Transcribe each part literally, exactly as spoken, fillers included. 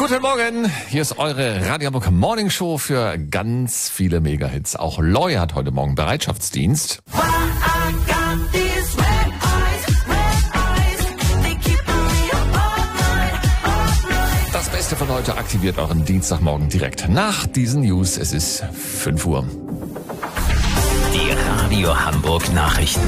Guten Morgen, hier ist eure Radio Hamburg Morning Show für ganz viele Megahits. Auch Loy hat heute Morgen Bereitschaftsdienst. Das Beste von heute aktiviert euren Dienstagmorgen direkt nach diesen News. Es ist fünf Uhr. Die Radio Hamburg Nachrichten.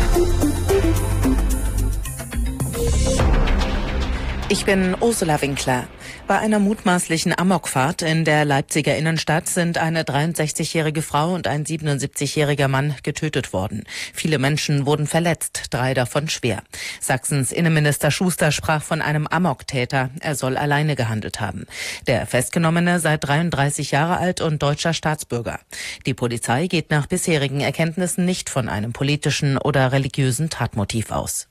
Ich bin Ursula Winkler. Bei einer mutmaßlichen Amokfahrt in der Leipziger Innenstadt sind eine dreiundsechzigjährige Frau und ein siebenundsiebzigjähriger Mann getötet worden. Viele Menschen wurden verletzt, drei davon schwer. Sachsens Innenminister Schuster sprach von einem Amoktäter. Er soll alleine gehandelt haben. Der Festgenommene sei dreiunddreißig Jahre alt und deutscher Staatsbürger. Die Polizei geht nach bisherigen Erkenntnissen nicht von einem politischen oder religiösen Tatmotiv aus.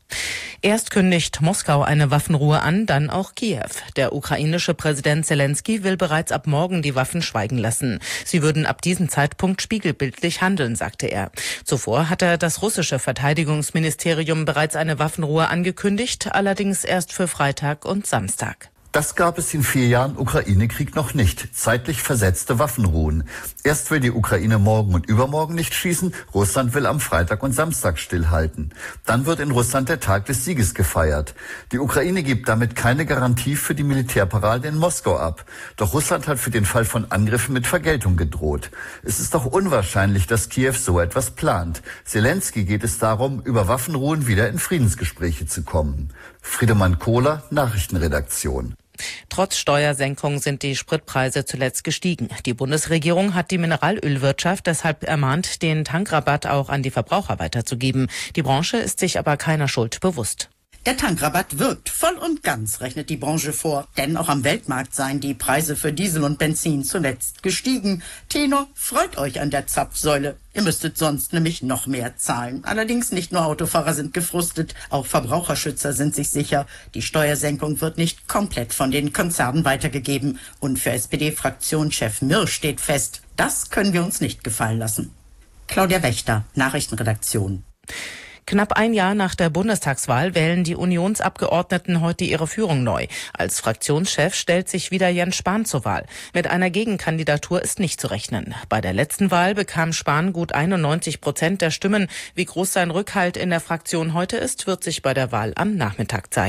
Erst kündigt Moskau eine Waffenruhe an, dann auch Kiew. Der ukrainische Präsident Zelensky will bereits ab morgen die Waffen schweigen lassen. Sie würden ab diesem Zeitpunkt spiegelbildlich handeln, sagte er. Zuvor hatte das russische Verteidigungsministerium bereits eine Waffenruhe angekündigt, allerdings erst für Freitag und Samstag. Das gab es in vier Jahren Ukraine-Krieg noch nicht. Zeitlich versetzte Waffenruhen. Erst will die Ukraine morgen und übermorgen nicht schießen. Russland will am Freitag und Samstag stillhalten. Dann wird in Russland der Tag des Sieges gefeiert. Die Ukraine gibt damit keine Garantie für die Militärparade in Moskau ab. Doch Russland hat für den Fall von Angriffen mit Vergeltung gedroht. Es ist doch unwahrscheinlich, dass Kiew so etwas plant. Zelensky geht es darum, über Waffenruhen wieder in Friedensgespräche zu kommen. Friedemann Kohler, Nachrichtenredaktion. Trotz Steuersenkung sind die Spritpreise zuletzt gestiegen. Die Bundesregierung hat die Mineralölwirtschaft deshalb ermahnt, den Tankrabatt auch an die Verbraucher weiterzugeben. Die Branche ist sich aber keiner Schuld bewusst. Der Tankrabatt wirkt voll und ganz, rechnet die Branche vor. Denn auch am Weltmarkt seien die Preise für Diesel und Benzin zuletzt gestiegen. Tenor, freut euch an der Zapfsäule. Ihr müsstet sonst nämlich noch mehr zahlen. Allerdings nicht nur Autofahrer sind gefrustet, auch Verbraucherschützer sind sich sicher. Die Steuersenkung wird nicht komplett von den Konzernen weitergegeben. Und für S P D-Fraktionschef Mirsch steht fest, das können wir uns nicht gefallen lassen. Claudia Wächter, Nachrichtenredaktion. Knapp ein Jahr nach der Bundestagswahl wählen die Unionsabgeordneten heute ihre Führung neu. Als Fraktionschef stellt sich wieder Jens Spahn zur Wahl. Mit einer Gegenkandidatur ist nicht zu rechnen. Bei der letzten Wahl bekam Spahn gut einundneunzig Prozent der Stimmen. Wie groß sein Rückhalt in der Fraktion heute ist, wird sich bei der Wahl am Nachmittag zeigen.